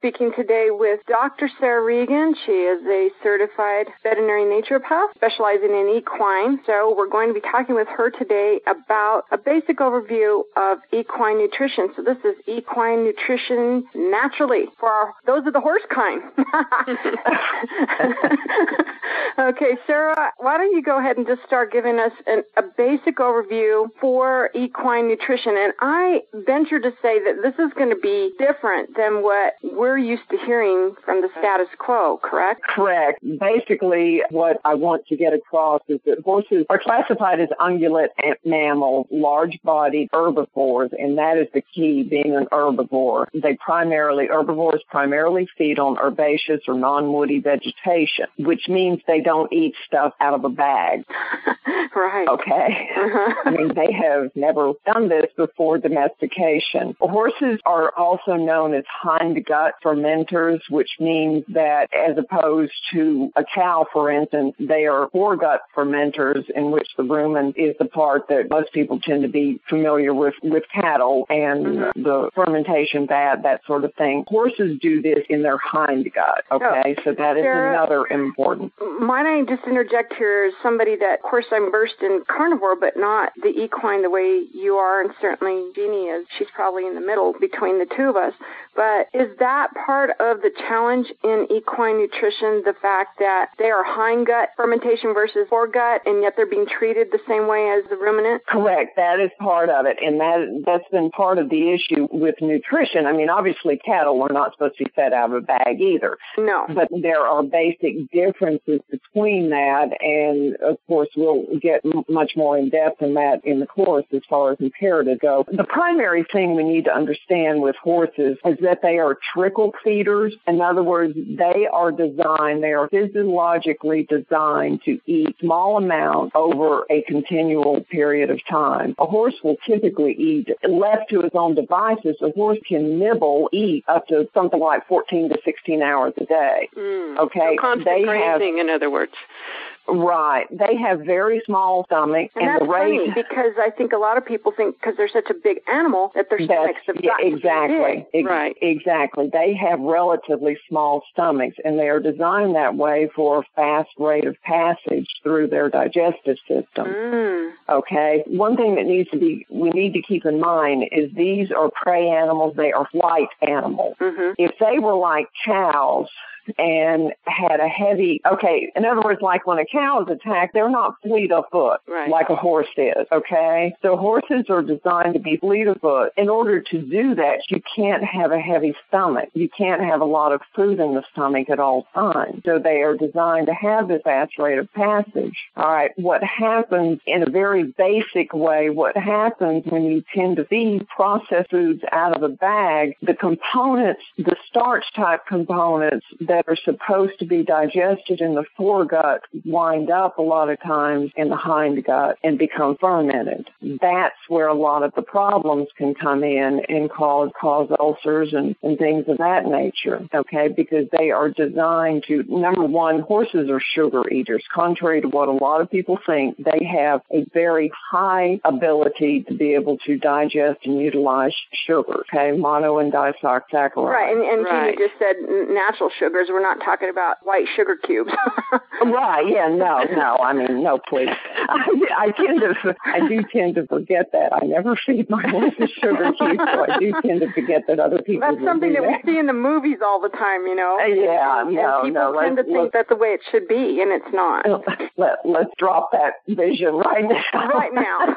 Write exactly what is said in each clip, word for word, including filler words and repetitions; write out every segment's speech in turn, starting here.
speaking today with Doctor Sarah Regan. She is a certified veterinary naturopath specializing in equine. So we're going to be talking with her today about a basic overview of equine nutrition. So this is equine nutrition naturally for our, those of the horse kind. Okay, Sarah, why don't you go ahead and just start giving us an, a basic overview for equine nutrition. And I venture to say that this is going to be different than what we're used to hearing from the status quo, correct? Correct. Basically, what I want to get across is that horses are classified as ungulate mammals, large-bodied herbivores, and that is the key, being an herbivore. They primarily, herbivores primarily feed on herbaceous or non-woody vegetation, which means they don't eat stuff out of a bag. Right. Okay. Uh-huh. I mean, they have never done this before domestication. Horses are also known as hindgut fermenters, which means that as opposed to a cow, for instance, they are foregut fermenters, in which the rumen is the part that most people tend to be familiar with with cattle and mm-hmm. the fermentation vat, that sort of thing. Horses do this in their hindgut. Okay, oh, so that is Sarah, another important. Might I just interject here as somebody that, of course, I'm versed in carnivore, but not the equine the way you are, and certainly Jeannie is. She's probably in the middle between the two of us. But is that part of the challenge in equine nutrition, the fact that they are hindgut fermentation versus foregut, and yet they're being treated the same way as the ruminant? Correct. That is part of it, and that, that's been part of the issue with nutrition. I mean, obviously, cattle are not supposed to be fed out of a bag either. No. But there are basic differences between that, and, of course, we'll get m- much more in-depth in that in the course as far as imperatives go. The primary thing we need to understand with horses is that they are trickle feeders. In other words, they are designed, they are physiologically designed to eat small amounts over a continual period of time. A horse will typically eat, left to its own devices, a horse can nibble, eat up to something like fourteen to sixteen hours a day. Mm. Okay? So constant they grazing, have, in other words. Right. They have very small stomachs. And, and that's the rate, funny because I think a lot of people think because they're such a big animal that their stomachs have yeah, gotten exactly. big. Ex- right. Exactly. They have relatively small stomachs, and they are designed that way for a fast rate of passage through their digestive system. Mm. Okay. One thing that needs to be, we need to keep in mind is these are prey animals. They are flight animals. Mm-hmm. If they were like cows, and had a heavy, okay, in other words, like when a cow is attacked, they're not fleet of foot right. like a horse is, okay? So horses are designed to be fleet of foot. In order to do that, you can't have a heavy stomach. You can't have a lot of food in the stomach at all times. So they are designed to have this fast rate of passage. All right, what happens in a very basic way, what happens when you tend to feed processed foods out of a bag, the components, the starch type components that are supposed to be digested in the foregut wind up a lot of times in the hindgut and become fermented. That's where a lot of the problems can come in and cause cause ulcers and, and things of that nature, okay, because they are designed to, number one, horses are sugar eaters. Contrary to what a lot of people think, they have a very high ability to be able to digest and utilize sugar, okay, mono and disaccharides. Right, and, and right. Jeannie just said natural sugars. We're not talking about white sugar cubes. Right, yeah, no, no, I mean, no, please. I, I tend to, I do tend to forget that. I never feed my horses sugar cubes, so I do tend to forget that other people That's something that, that we see in the movies all the time, you know? Uh, yeah, and, no, and people no. tend to think that's the way it should be, and it's not. Let, let's drop that vision right now. Right now.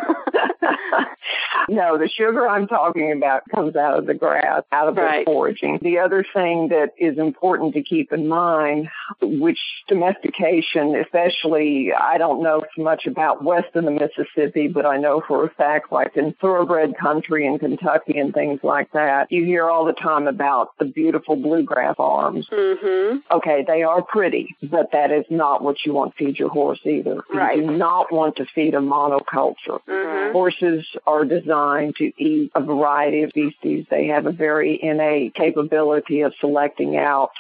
No, the sugar I'm talking about comes out of the grass, out of right. the foraging. The other thing that is important to keep in mind, which domestication, especially, I don't know so much about west of the Mississippi, but I know for a fact, like in thoroughbred country in Kentucky and things like that, you hear all the time about the beautiful bluegrass farms. Mm-hmm. Okay, they are pretty, but that is not what you want to feed your horse either. Right. You do not want to feed a monoculture. Mm-hmm. Horses are designed to eat a variety of species. They have a very innate capability of selecting out what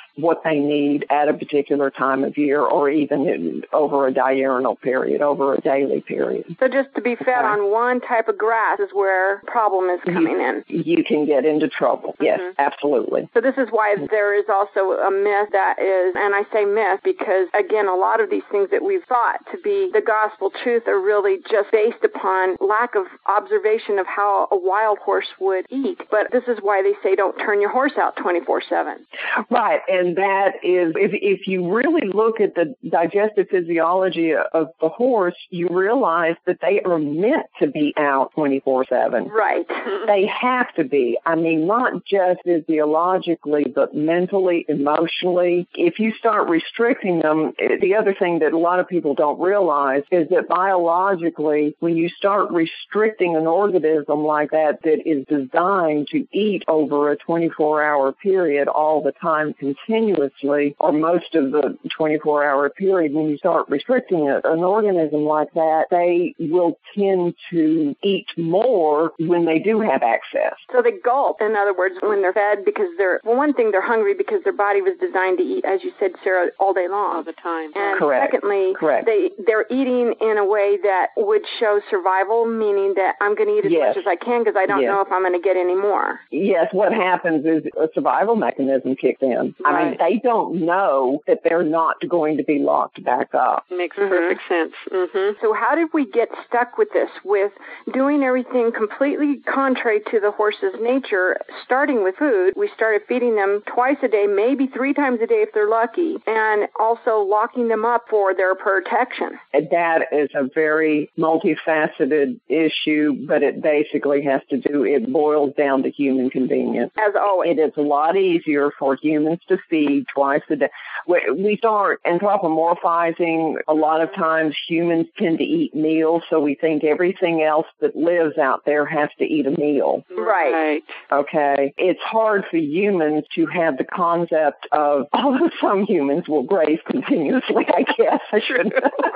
they need at a particular time of year or even in, over a diurnal period, over a daily period. So just to be fed okay. on one type of grass is where problem is coming you, in. You can get into trouble. Mm-hmm. Yes, absolutely. So this is why there is also a myth that is, and I say myth because, again, a lot of these things that we've thought to be the gospel truth are really just based upon lack of observation of how a wild horse would eat. But this is why they say don't turn your horse out twenty-four seven. Right, and that is, if, if you really look at the digestive physiology of the horse, you realize that they are meant to be out twenty-four seven. Right. They have to be. I mean, not just physiologically, but mentally, emotionally. If you start restricting them, the other thing that a lot of people don't realize is that biologically, when you start restricting an organism like that that is designed to eat over a twenty-four hour period all the time continuously, or most of the twenty-four hour period, when you start restricting it, an organism like that, they will tend to eat more when they do have access. So they gulp, in other words, when they're fed because they're, well, one thing, they're hungry because their body was designed to eat, as you said, Sarah, all day long. All the time. And Correct. secondly, Correct. They, they're eating in a way that would show survival, meaning that I'm going to eat as yes. much as I can because I don't yes. know if I'm going to get any more. Yes, what happens is a survival mechanism kicks in. Right. I mean, they don't know that they're not going to be locked back up. Makes mm-hmm. perfect sense. Mm-hmm. So how did we get stuck with this, with doing everything completely contrary to the horse's nature, starting with food? We started feeding them twice a day, maybe three times a day if they're lucky, and also locking them up for their protection. That is a very multifaceted issue, but it basically has to do, it boils down to human convenience. As always. It is a lot easier for humans to feed twice a day. We start anthropomorphizing. A lot of times humans tend to eat meals, so we think everything else that lives out there has to eat a meal. Right. Okay. It's hard for humans to have the concept of, although some humans will graze continuously, I guess. I shouldn't.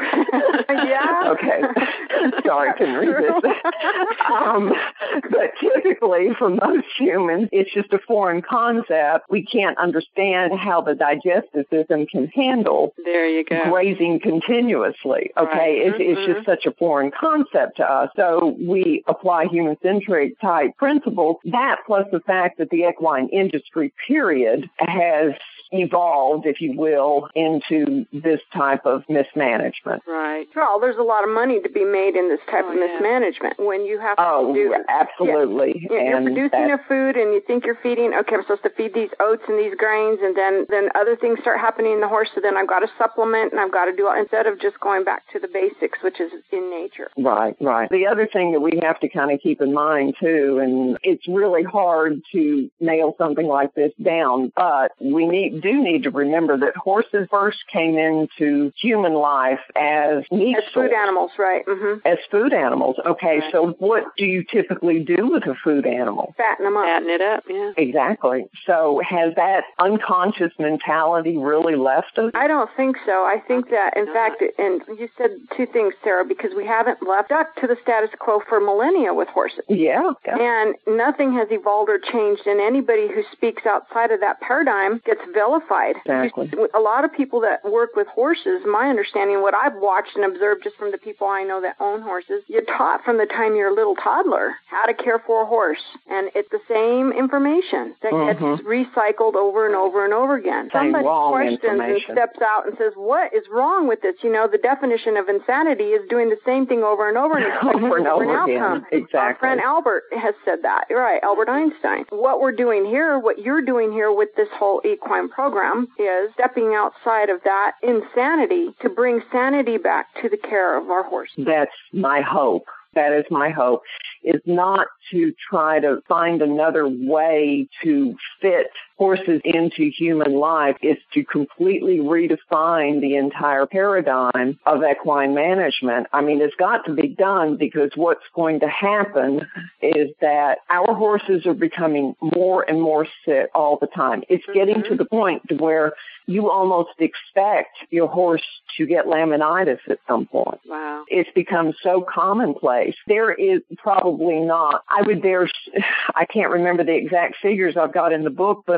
Yeah. Okay. Sorry, couldn't resist it. Um, but typically, for most humans, it's just a foreign concept. We can't understand how the digestive system can handle there you go. grazing continuously. Okay. Right. It's, Mm-hmm. it's just such a foreign concept to us. So we apply human-centric type principles. That plus the fact that the equine industry, period, has evolved, if you will, into this type of mismanagement. Right. Well, there's a lot of money to be made in this type oh, of mismanagement yeah. when you have to oh, do absolutely. Yeah. You're and producing a food and you think you're feeding, okay, I'm supposed to feed these oats and these grains, and then, then other things start happening in the horse, so then I've got to supplement and I've got to do it instead of just going back to the basics, which is in nature. Right, right. The other thing that we have to kind of keep in mind, too, and it's really hard to nail something like this down, but we need do need to remember that horses first came into human life as meat As food source. animals, right. Mm-hmm. As food animals. Okay, Right. so what do you typically do with a food animal? Fatten them up. Fatten it up, yeah. Exactly. So has that unconscious mentality really left us? I don't think so. I think that, in No. fact, and you said two things, Sarah, because we haven't left up to the status quo for millennia with horses. Yeah. yeah. And nothing has evolved or changed, and anybody who speaks outside of that paradigm gets vilified. Exactly. You, a lot of people that work with horses, my understanding, what I've watched and observed just from the people I know that own horses, you're taught from the time you're a little toddler how to care for a horse. And it's the same information that mm-hmm. gets recycled over and over and over again. Same Somebody wrong questions and information. steps out and says, what is wrong with this? You know, the definition of insanity is doing the same thing over and over and expecting over and a different over outcome. again. Exactly. Our friend Albert has said that. You're right, Albert Einstein. What we're doing here, what you're doing here with this whole equine program is stepping outside of that insanity to bring sanity back to the care of our horses. That's my hope. That is my hope, is not to try to find another way to fit horses into human life. It's to completely redefine the entire paradigm of equine management. I mean, it's got to be done, because what's going to happen is that our horses are becoming more and more sick all the time. It's getting mm-hmm. to the point to where you almost expect your horse to get laminitis at some point. Wow. It's become so commonplace. There is probably not, I would dare, I can't remember the exact figures I've got in the book, but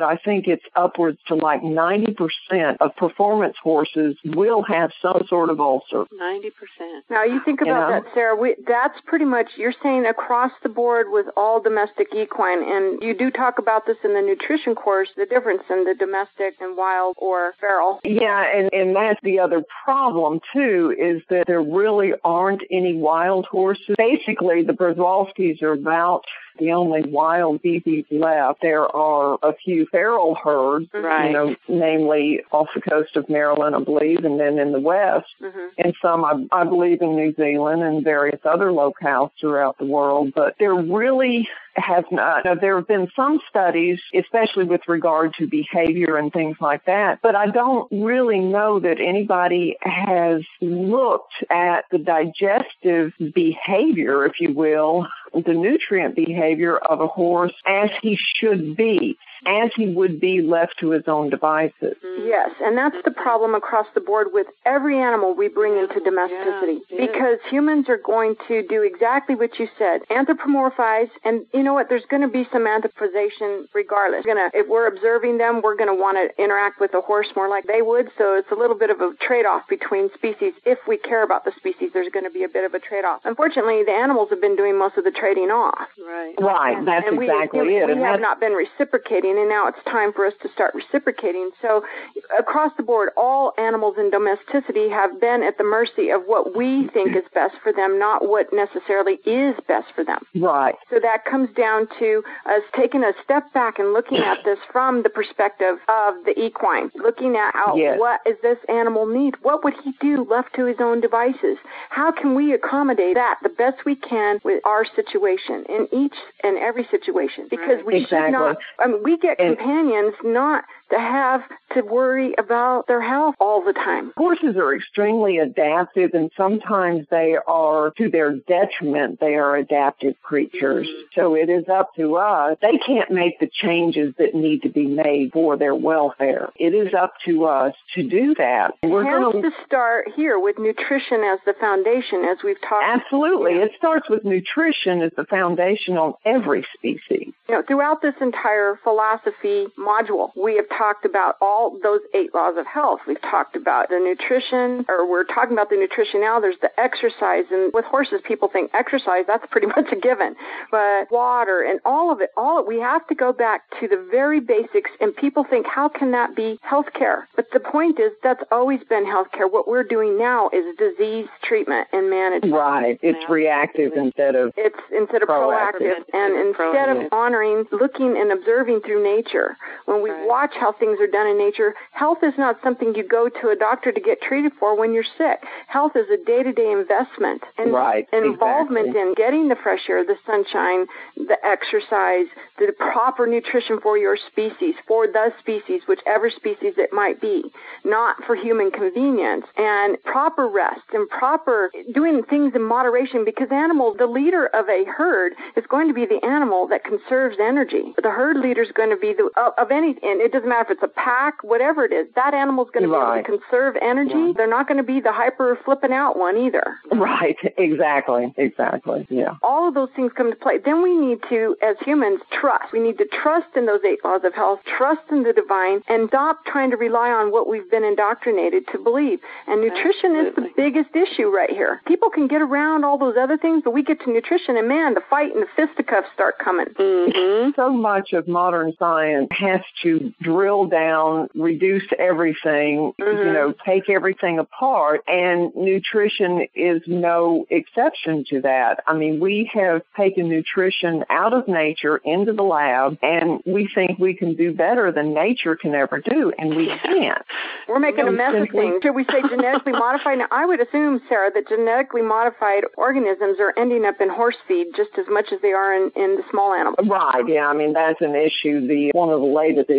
I think it's upwards to like ninety percent of performance horses will have some sort of ulcer. ninety percent. Now, you think about you know? that, Sarah. We, that's pretty much, you're saying across the board with all domestic equine, and you do talk about this in the nutrition course, the difference in the domestic and wild or feral. Yeah, and, and that's the other problem, too, is that there really aren't any wild horses. Basically, the Przewalskis are about the only wild species left. There are a few feral herds, right. you know, namely off the coast of Maryland, I believe, and then in the West, mm-hmm. and some, I, I believe, in New Zealand and various other locales throughout the world. But there really have not. Now, there have been some studies, especially with regard to behavior and things like that, but I don't really know that anybody has looked at the digestive behavior, if you will, the nutrient behavior of a horse as he should be, as he would be left to his own devices. Yes, and that's the problem across the board with every animal we bring into domesticity, yeah, because humans are going to do exactly what you said, anthropomorphize, and you know what, there's going to be some anthropization regardless. We're gonna, if we're observing them, we're going to want to interact with the horse more like they would, so it's a little bit of a trade-off between species. If we care about the species, there's going to be a bit of a trade-off. Unfortunately, the animals have been doing most of the trading off. Right. Right, that's and exactly we, it. We and have that's... not been reciprocating, and now it's time for us to start reciprocating. So across the board, all animals in domesticity have been at the mercy of what we think is best for them, not what necessarily is best for them. Right. So that comes down to us taking a step back and looking at this from the perspective of the equine, looking at how, yes. what does this animal need? What would he do left to his own devices? How can we accommodate that the best we can with our situation in each and every situation? Because we exactly. should not, I mean, we get and companions not to have to worry about their health all the time. Horses are extremely adaptive, and sometimes they are, to their detriment, they are adaptive creatures. Mm-hmm. So it is up to us. They can't make the changes that need to be made for their welfare. It is up to us to do that. We're it has gonna... to start here with nutrition as the foundation, as we've talked. Absolutely. Yeah. It starts with nutrition as the foundation on every species. You know, throughout this entire philosophy module, we have talked about all those eight laws of health. We've talked about the nutrition, or we're talking about the nutrition now. There's the exercise, and with horses, people think exercise, that's pretty much a given. But water and all of it, all we have to go back to the very basics, and people think, how can that be healthcare? But the point is, that's always been healthcare. What we're doing now is disease treatment and management. Right. It's yeah. reactive instead of It's instead of proactive. proactive. And instead proactive. of honoring, looking and observing through nature, when we right. watch how things are done in nature, health is not something you go to a doctor to get treated for when you're sick. Health is a day-to-day investment and right, involvement exactly. in getting the fresh air, the sunshine, the exercise, the proper nutrition for your species, for the species, whichever species it might be, not for human convenience, and proper rest and proper doing things in moderation, because animals, the leader of a herd is going to be the animal that conserves energy. The herd leader is going to be the of, of any, and it doesn't matter if it's a pack, whatever it is, that animal is going to right. be able to conserve energy. Right. They're not going to be the hyper flipping out one either. Right, exactly, exactly, yeah. All of those things come to play. Then we need to, as humans, trust. We need to trust in those eight laws of health, trust in the divine, and stop trying to rely on what we've been indoctrinated to believe. And nutrition Absolutely. Is the biggest issue right here. People can get around all those other things, but we get to nutrition, and man, the fight and the fisticuffs start coming. Mm-hmm. So much of modern science has to drill down, reduce everything, mm-hmm. you know, take everything apart, and nutrition is no exception to that. I mean, we have taken nutrition out of nature into the lab, and we think we can do better than nature can ever do, and we can't. We're making so a mess simply... of things. Should we say genetically modified? Now, I would assume, Sarah, that genetically modified organisms are ending up in horse feed just as much as they are in, in the small animals. Right, yeah. I mean, that's an issue. The One of the latest issues is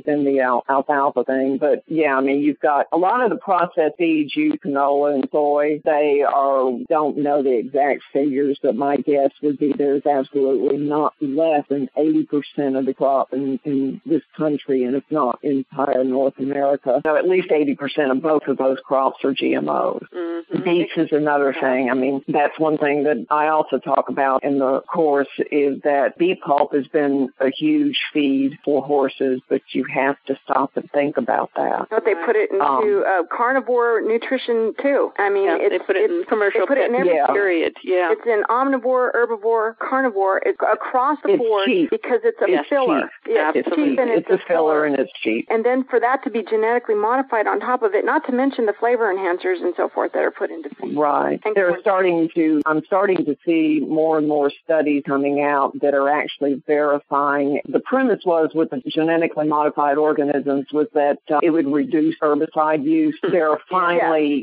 than the al- alfalfa thing. But yeah, I mean, you've got a lot of the processed feeds, use canola and soy. They are, don't know the exact figures, but my guess would be there's absolutely not less than eighty percent of the crop in, in this country, and if not entire North America. So at least eighty percent of both of those crops are G M Os. Mm-hmm. Beets is another thing. I mean, that's one thing that I also talk about in the course is that beet pulp has been a huge feed for horses, but you have to stop and think about that. But they put it into um, uh, carnivore nutrition too. I mean, yeah, it's, they put it in commercial they put it in every yeah. period. Yeah, it's in omnivore, herbivore, carnivore. It's across the it's board cheap. because it's a it's filler. Cheap. Yeah, it's cheap cheap. and it's, it's a filler and it's cheap. And then for that to be genetically modified on top of it, not to mention the flavor enhancers and so forth that are put into feed. Right. And They're starting to. I'm starting to see more and more studies coming out that are actually verifying. The premise was with the genetically modified organisms was that uh, it would reduce herbicide use. There are finally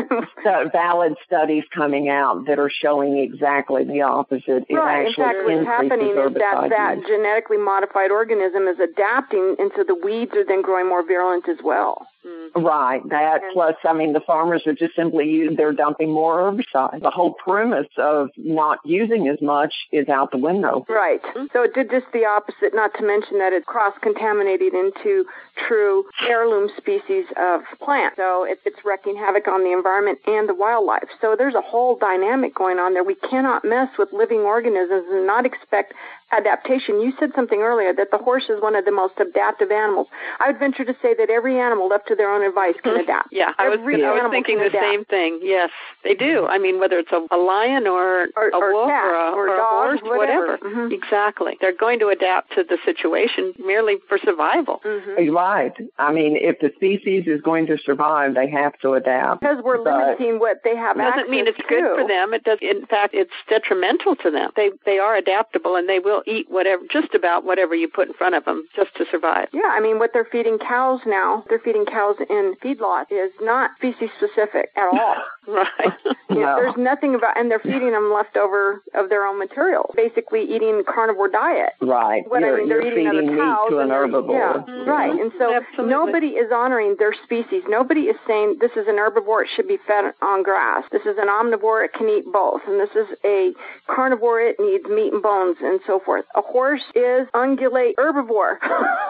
st- valid studies coming out that are showing exactly the opposite. It right. actually In fact, what's happening is that that use. genetically modified organism is adapting, and so the weeds are then growing more virulent as well. Mm. Right. That and plus, I mean, the farmers are just simply, they're dumping more herbicide. The whole premise of not using as much is out the window. Right. Mm-hmm. So it did just the opposite, not to mention that it's cross-contaminated into true heirloom species of plants. So it, it's wreaking havoc on the environment and the wildlife. So there's a whole dynamic going on there. We cannot mess with living organisms and not expect adaptation. You said something earlier that the horse is one of the most adaptive animals. I would venture to say that every animal, left to their own advice, can mm-hmm. adapt. Yeah, I was, I was thinking the adapt. same thing. Yes, they do. I mean, whether it's a, a lion or, or a or wolf cat, or a, or or a dog, horse, whatever. whatever. Mm-hmm. Exactly. They're going to adapt to the situation merely for survival. Mm-hmm. Right. I mean, if the species is going to survive, they have to adapt. Because we're but limiting what they have access to. Doesn't mean it's to. good for them. It does. In fact, it's detrimental to them. They they are adaptable and they will eat whatever, just about whatever you put in front of them, just to survive. Yeah, I mean, what they're feeding cows now, they're feeding cows in feedlots is not species specific at all. Right. You know, no. There's nothing about, and they're feeding them leftover of their own material, basically eating carnivore diet. Right. What you're, I mean, they're you're eating feeding other meat cows. to an herbivore. Yeah, mm-hmm. right. And so Absolutely. nobody is honoring their species. Nobody is saying this is an herbivore, it should be fed on grass. This is an omnivore, it can eat both. And this is a carnivore, it needs meat and bones and so forth. A horse is ungulate herbivore.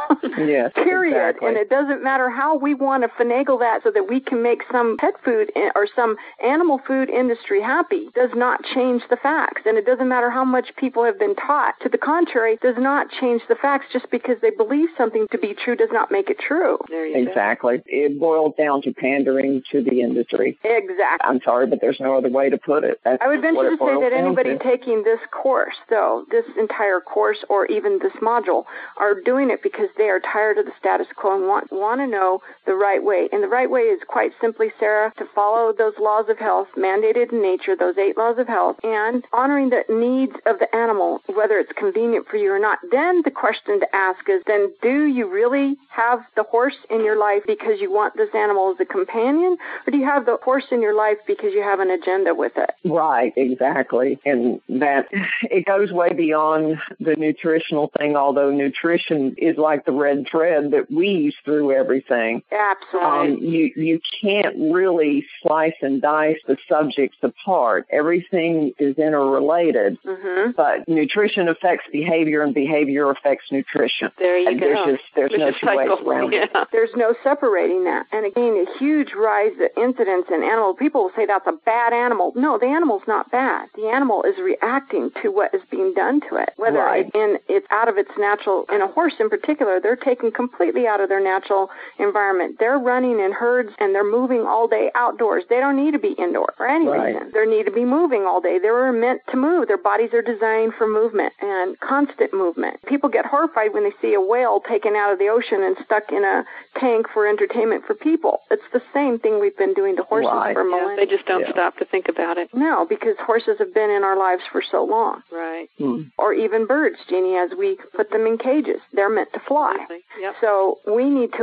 Yes, period. exactly. And it doesn't matter how we want to finagle that so that we can make some pet food or some animal food industry happy. Does not change the facts. And it doesn't matter how much people have been taught to the contrary, does not change the facts. Just because they believe something to be true does not make it true. There you exactly. go. It boils down to pandering to the industry. Exactly. I'm sorry, but there's no other way to put it. That's I would venture to say that anybody to. taking this course, though, this entire course or even this module, are doing it because they are tired of the status quo and want, want to know the right way. And the right way is quite simply, Sarah, to follow those laws of health mandated in nature, those eight laws of health, and honoring the needs of the animal, whether it's convenient for you or not. Then the question to ask is, then do you really have the horse in your life because you want this animal as a companion, or do you have the horse in your life because you have an agenda with it? Right, exactly. And that, it goes way beyond the nutritional thing, although nutrition is like the red thread that weaves through everything. Absolutely. Um, you, you can't really slice and dice the subjects apart. Everything is interrelated, mm-hmm. but nutrition affects behavior and behavior affects nutrition. There you and go. There's, just, there's no two ways around yeah. it. There's no separating that. And again, a huge rise of incidents in animals. People will say that's a bad animal. No, the animal's not bad. The animal is reacting to what is being done to it. Whether right. it, in, it's out of its natural, in a horse in particular, they're taken completely out of their natural environment. They're running in herds and they're moving all day outdoors. They don't need to be indoor for any right. reason. They need to be moving all day. They were meant to move. Their bodies are designed for movement and constant movement. People get horrified when they see a whale taken out of the ocean and stuck in a tank for entertainment for people. It's the same thing we've been doing to horses right. for yeah, millennia. They just don't yeah. stop to think about it. No, because horses have been in our lives for so long. Right. Hmm. Or even birds, Jeannie, as we put them in cages. They're meant to fly. Exactly. Yep. So we need to adapt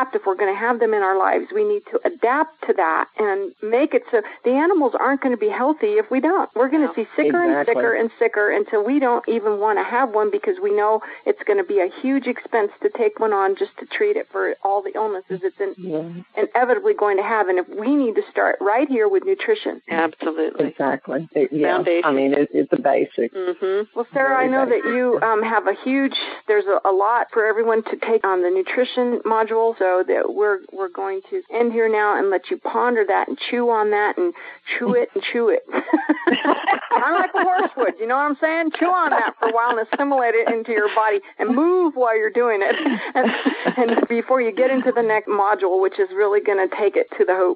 adapt. If we're going to have them in our lives, we need to adapt to that and make it so the animals aren't going to be healthy if we don't. We're going to see sicker exactly. and sicker and sicker until we don't even want to have one because we know it's going to be a huge expense to take one on just to treat it for all the illnesses it's in, yeah. inevitably going to have. And if we need to start right here with nutrition. Absolutely. Exactly. It, yeah. Foundation. I mean, it, it's the basics. Mm-hmm. Well, Sarah, Very I know basic. that you um, have a huge, there's a, a lot for everyone to take on the nutrition module, so that we're we're going to end here now and let you ponder that and chew on that and chew it and chew it. Kind of like a horse would, you know what I'm saying? Chew on that for a while and assimilate it into your body and move while you're doing it. And, and before you get into the next module, which is really going to take it to the hope